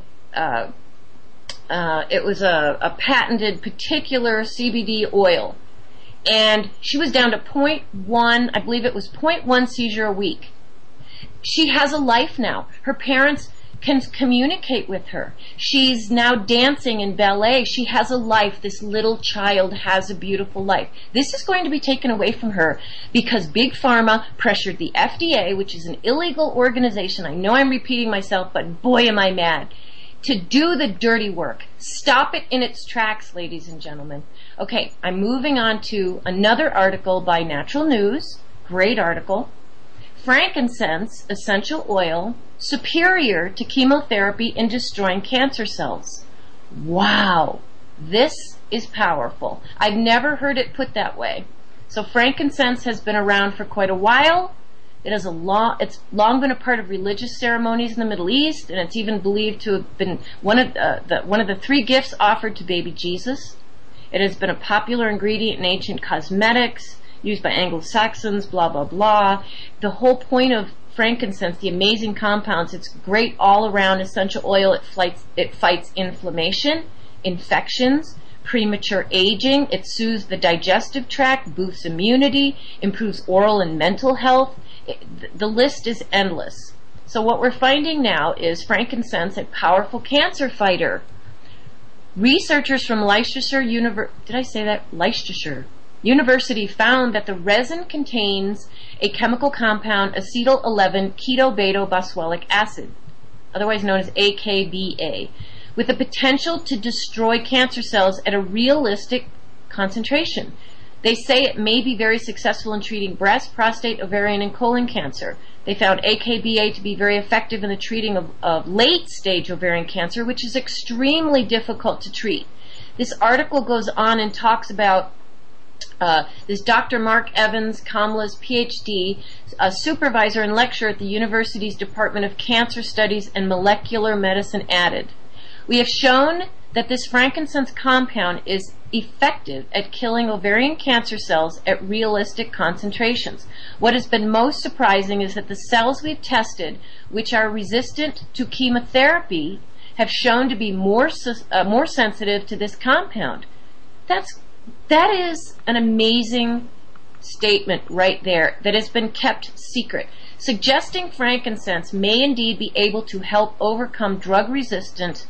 It was a patented particular CBD oil. And she was down to 0.1, I believe it was 0.1 seizure a week. She has a life now. Her parents can communicate with her. She's now dancing in ballet. She has a life. This little child has a beautiful life. This is going to be taken away from her because Big Pharma pressured the FDA, which is an illegal organization. I know I'm repeating myself, but boy am I mad, to do the dirty work. Stop it in its tracks, ladies and gentlemen. Okay, I'm moving on to another article by Natural News. Great article. Frankincense essential oil superior to chemotherapy in destroying cancer cells. Wow, this is powerful. I've never heard it put that way. So frankincense has been around for quite a while. It's long been a part of religious ceremonies in the Middle East, and it's even believed to have been one of the 3 gifts offered to baby Jesus. It has been a popular ingredient in ancient cosmetics, used by Anglo-Saxons, blah, blah, blah. The whole point of frankincense, the amazing compounds, it's great all-around essential oil. It fights inflammation, infections, premature aging. It soothes the digestive tract, boosts immunity, improves oral and mental health. The list is endless. So what we're finding now is frankincense, a powerful cancer fighter. Researchers from Leicestershire University found that the resin contains a chemical compound, acetyl-11-ketobeta-boswellic acid, otherwise known as AKBA, with the potential to destroy cancer cells at a realistic concentration. They say it may be very successful in treating breast, prostate, ovarian, and colon cancer. They found AKBA to be very effective in the treating of late-stage ovarian cancer, which is extremely difficult to treat. This article goes on and talks about this Dr. Mark Evans, Kamla's PhD, a supervisor and lecturer at the university's Department of Cancer Studies and Molecular Medicine, added, "We have shown that this frankincense compound is effective at killing ovarian cancer cells at realistic concentrations. What has been most surprising is that the cells we've tested, which are resistant to chemotherapy, have shown to be more sensitive to this compound." That is an amazing statement right there that has been kept secret, suggesting frankincense may indeed be able to help overcome drug resistance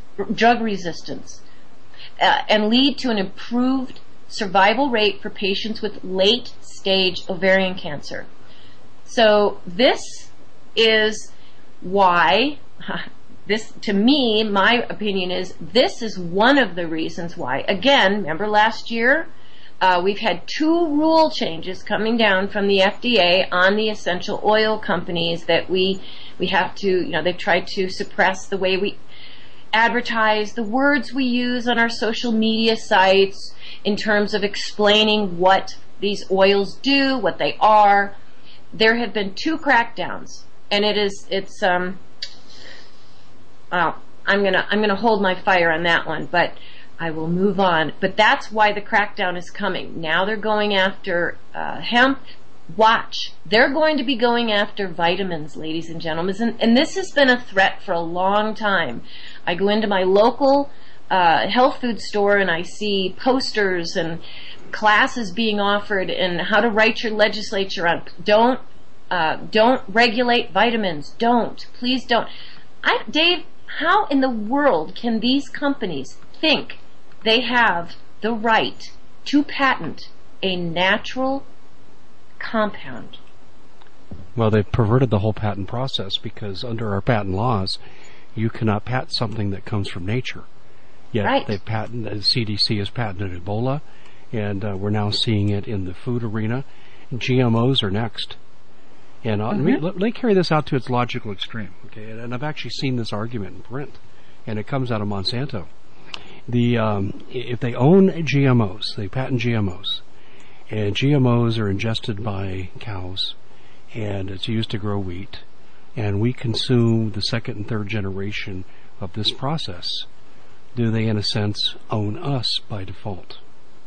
and lead to an improved survival rate for patients with late-stage ovarian cancer. So this is why, this, to me, my opinion is, this is one of the reasons why. Again, remember last year, we've had 2 rule changes coming down from the FDA on the essential oil companies that we have to, they've tried to suppress the way we advertise, the words we use on our social media sites in terms of explaining what these oils do, what they are. There have been 2 crackdowns, and I'm gonna hold my fire on that one, but I will move on. But that's why the crackdown is coming. Now they're going after hemp. Watch. They're going to be going after vitamins, ladies and gentlemen. And this has been a threat for a long time. I go into my local health food store and I see posters and classes being offered and how to write your legislature on don't regulate vitamins. Please don't. Dave, how in the world can these companies think they have the right to patent a natural compound? Well, they've perverted the whole patent process, because under our patent laws, you cannot patent something that comes from nature. Yet right. they patent, the CDC has patented Ebola, and we're now seeing it in the food arena. GMOs are next. And let me carry this out to its logical extreme. Okay, and I've actually seen this argument in print, and it comes out of Monsanto. If they own GMOs, they patent GMOs, and GMOs are ingested by cows, and it's used to grow wheat, and we consume the 2nd and 3rd generation of this process. Do they, in a sense, own us by default?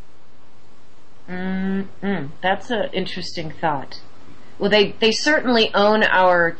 That's an interesting thought. Well, they certainly own our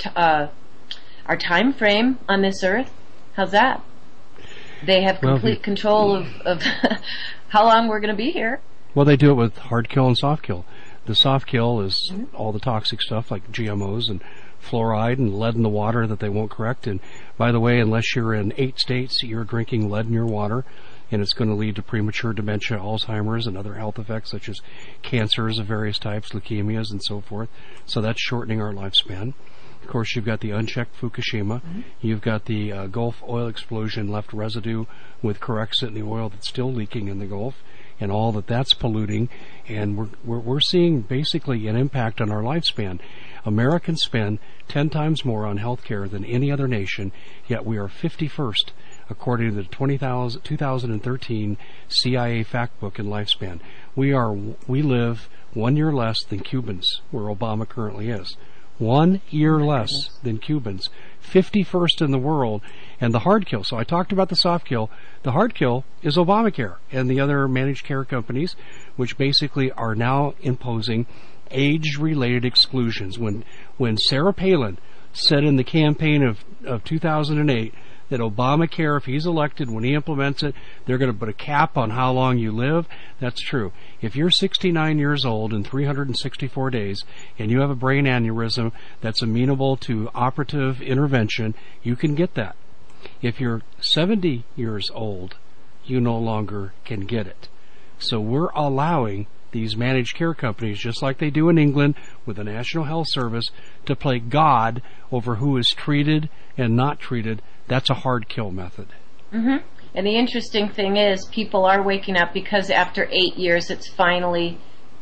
time frame on this earth. How's that? They have complete control of how long we're going to be here. Well, they do it with hard kill and soft kill. The soft kill is all the toxic stuff like GMOs and fluoride and lead in the water that they won't correct. And by the way, unless you're in 8 states, you're drinking lead in your water, and it's going to lead to premature dementia, Alzheimer's, and other health effects such as cancers of various types, leukemias, and so forth. So that's shortening our lifespan. Of course, you've got the unchecked Fukushima. You've got the Gulf oil explosion, left residue with Corexit in the oil that's still leaking in the Gulf, and all that's polluting. And we're seeing basically an impact on our lifespan. Americans spend 10 times more on health care than any other nation, yet we are 51st, according to the 2013 CIA fact book in lifespan. We live 1 year less than Cubans, where Obama currently is. 1 year less than Cubans. 51st in the world. And the hard kill. So I talked about the soft kill. The hard kill is Obamacare and the other managed care companies, which basically are now imposing age-related exclusions. When Sarah Palin said in the campaign of 2008 that Obamacare, if he's elected, when he implements it, they're going to put a cap on how long you live. That's true. If you're 69 years old in 364 days and you have a brain aneurysm that's amenable to operative intervention, you can get that. If you're 70 years old, you no longer can get it. So we're allowing these managed care companies, just like they do in England with the National Health Service, to play God over who is treated and not treated. That's a hard kill method. And the interesting thing is people are waking up, because after 8 years it's finally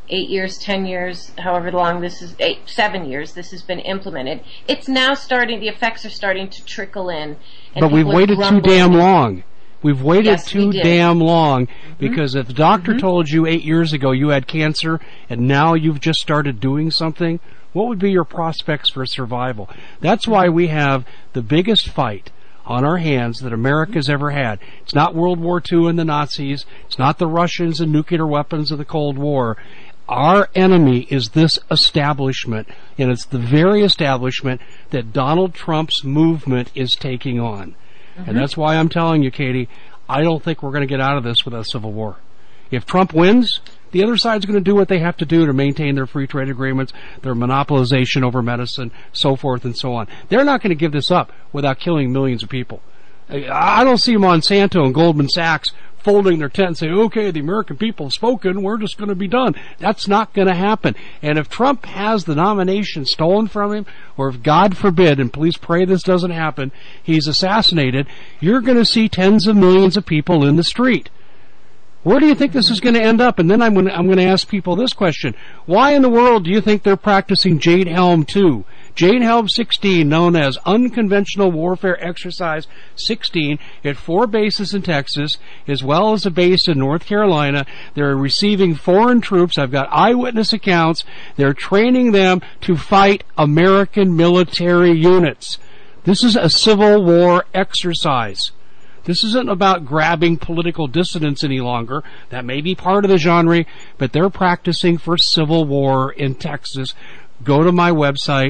8 years, 10 years, however long this is, 7 years, this has been implemented. It's now starting, the effects are starting to trickle in. And but we've waited too damn long. We've waited too damn long, because if the doctor told you 8 years ago you had cancer and now you've just started doing something, what would be your prospects for survival? That's why we have the biggest fight on our hands that America's ever had. It's not World War II and the Nazis. It's not the Russians and nuclear weapons of the Cold War. Our enemy is this establishment, and it's the very establishment that Donald Trump's movement is taking on. And that's why I'm telling you, Katie, I don't think we're going to get out of this with a civil war. If Trump wins, the other side's going to do what they have to do to maintain their free trade agreements, their monopolization over medicine, so forth and so on. They're not going to give this up without killing millions of people. I don't see Monsanto and Goldman Sachs folding their tent and saying, okay, the American people have spoken, we're just going to be done. That's not going to happen. And if Trump has the nomination stolen from him, or if, God forbid, and please pray this doesn't happen, he's assassinated, you're going to see tens of millions of people in the street. Where do you think this is going to end up? And then I'm going to ask people this question. Why in the world do you think they're practicing Jade Helm 2? Jade Helm 16, known as Unconventional Warfare Exercise 16, at 4 bases in Texas, as well as a base in North Carolina. They're receiving foreign troops. I've got eyewitness accounts. They're training them to fight American military units. This is a civil war exercise. This isn't about grabbing political dissidents any longer. That may be part of the genre, but they're practicing for civil war in Texas. Go to my website,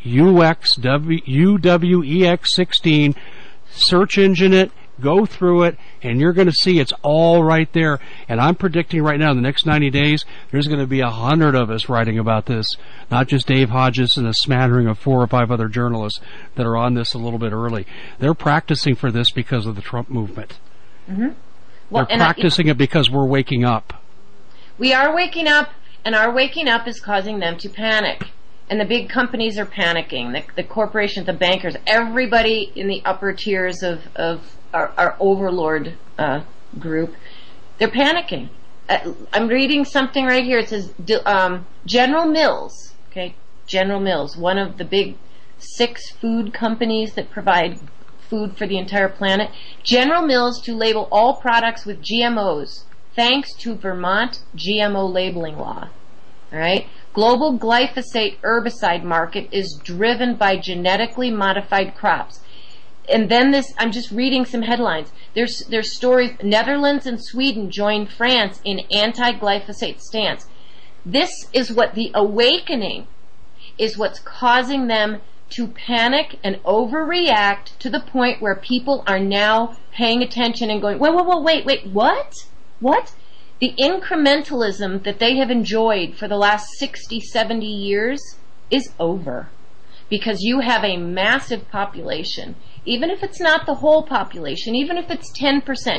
UWEX16, search engine it, go through it, and you're going to see it's all right there. And I'm predicting right now, in the next 90 days, there's going to be 100 of us writing about this. Not just Dave Hodges and a smattering of 4 or 5 other journalists that are on this a little bit early. They're practicing for this because of the Trump movement. Well, they're practicing it because we're waking up. We are waking up, and our waking up is causing them to panic. And the big companies are panicking. The corporations, the bankers, everybody in the upper tiers of our overlord group, they're panicking. I'm reading something right here. It says General Mills, okay, General Mills, one of the big 6 food companies that provide food for the entire planet. General Mills to label all products with GMOs, thanks to Vermont GMO labeling law. All right. Global glyphosate herbicide market is driven by genetically modified crops. And then this, I'm just reading some headlines. There's stories, Netherlands and Sweden join France in anti-glyphosate stance. This is what the awakening is, what's causing them to panic and overreact to the point where people are now paying attention and going, wait, what? The incrementalism that they have enjoyed for the last 60, 70 years is over. Because you have a massive population, even if it's not the whole population, even if it's 10%,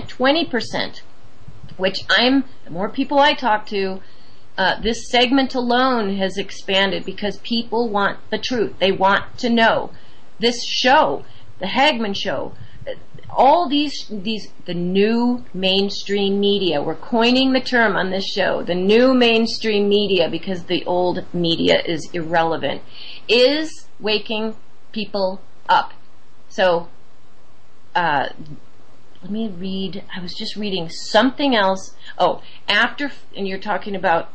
20%, which the more people I talk to, this segment alone has expanded because people want the truth. They want to know. This show, the Hagmann Show, all these, the new mainstream media, we're coining the term on this show, the new mainstream media, because the old media is irrelevant, is waking people up. So, let me read, I was just reading something else. Oh, and you're talking about,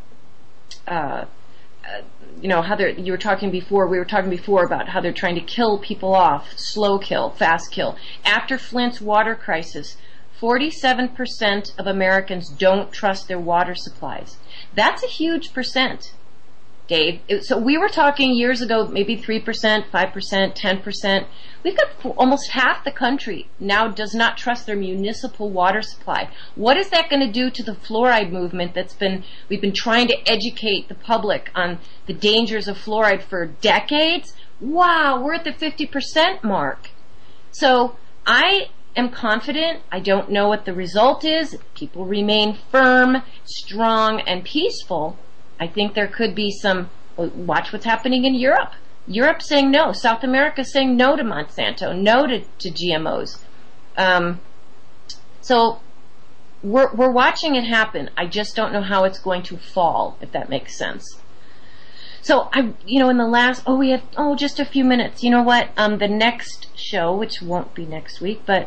how we were talking before about how they're trying to kill people off, slow kill, fast kill. After Flint's water crisis, 47% of Americans don't trust their water supplies. That's a huge percent, Dave. So we were talking years ago, maybe 3%, 5%, 10%. We've got almost half the country now does not trust their municipal water supply. What is that going to do to the fluoride movement we've been trying to educate the public on the dangers of fluoride for decades? Wow, we're at the 50% mark. So I am confident. I don't know what the result is. People remain firm, strong, and peaceful. I think there could be watch what's happening in Europe. Europe saying no. South America saying no to Monsanto, no to GMOs. So we're watching it happen. I just don't know how it's going to fall, if that makes sense. So in the last, we have, just a few minutes. You know what? The next show, which won't be next week, but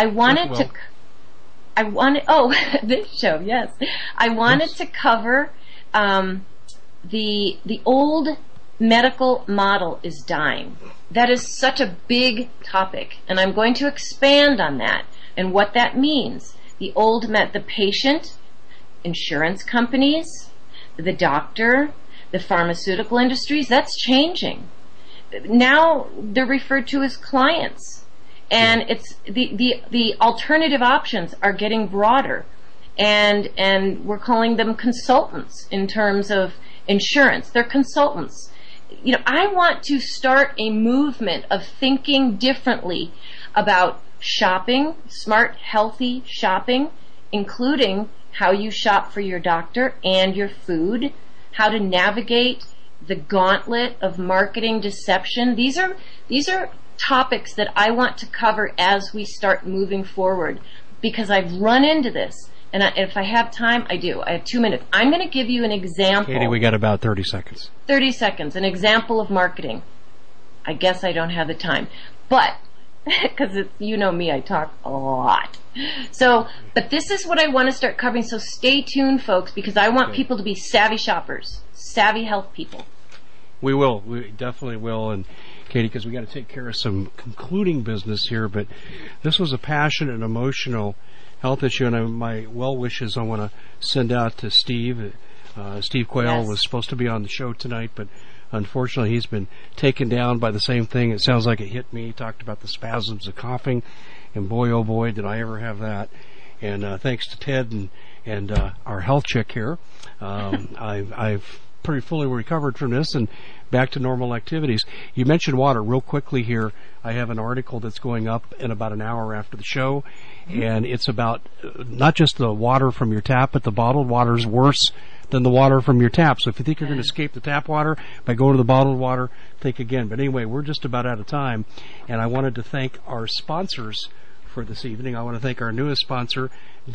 this show, yes. I wanted to cover, the old medical model is dying. That is such a big topic, and I'm going to expand on that and what that means. The patient, insurance companies, the doctor, the pharmaceutical industries, that's changing. Now they're referred to as clients. And it's the alternative options are getting broader. And we're calling them consultants in terms of insurance. They're consultants. I want to start a movement of thinking differently about shopping, smart, healthy shopping, including how you shop for your doctor and your food, how to navigate the gauntlet of marketing deception. These are topics that I want to cover as we start moving forward, because I've run into this. And if I have time, I do. I have 2 minutes. I'm going to give you an example. Katie, we got about 30 seconds. 30 seconds. An example of marketing. I guess I don't have the time. But, because you know me, I talk a lot. But this is what I want to start covering. So stay tuned, folks, because I want people to be savvy shoppers, savvy health people. We will. We definitely will. And Katie, because we got to take care of some concluding business here, but this was a passionate and emotional health issue, and my well wishes I want to send out to Steve. Steve Quayle was supposed to be on the show tonight, but unfortunately he's been taken down by the same thing. It sounds like it hit me. He talked about the spasms of coughing, and boy, oh boy, did I ever have that. And thanks to Ted and our health chick here, I've pretty fully recovered from this and back to normal activities. You mentioned water real quickly here. I have an article that's going up in about an hour after the show, and it's about not just the water from your tap, but the bottled water is worse than the water from your tap. So if you think you're going to escape the tap water by going to the bottled water, think again. But anyway, we're just about out of time, and I wanted to thank our sponsors for this evening. I want to thank our newest sponsor,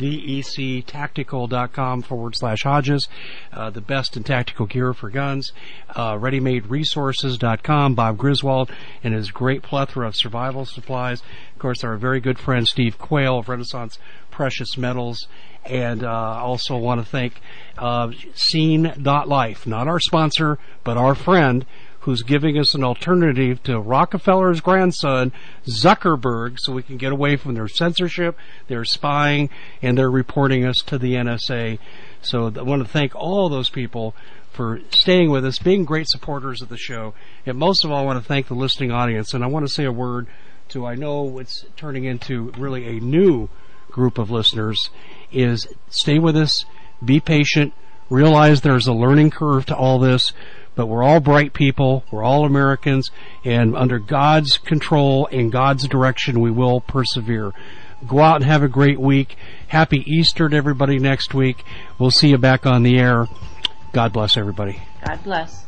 DECtactical.com/Hodges, the best in tactical gear for guns, ReadyMadeResources.com, Bob Griswold, and his great plethora of survival supplies. Of course, our very good friend Steve Quayle of Renaissance Precious Metals, and also want to thank Scene.life, not our sponsor, but our friend, who's giving us an alternative to Rockefeller's grandson, Zuckerberg, so we can get away from their censorship, their spying, and their reporting us to the NSA. So I want to thank all those people for staying with us, being great supporters of the show. And most of all, I want to thank the listening audience. And I want to say a word to, I know it's turning into really a new group of listeners, is stay with us, be patient, realize there's a learning curve to all this, but we're all bright people, we're all Americans, and under God's control and God's direction, we will persevere. Go out and have a great week. Happy Easter to everybody next week. We'll see you back on the air. God bless everybody. God bless.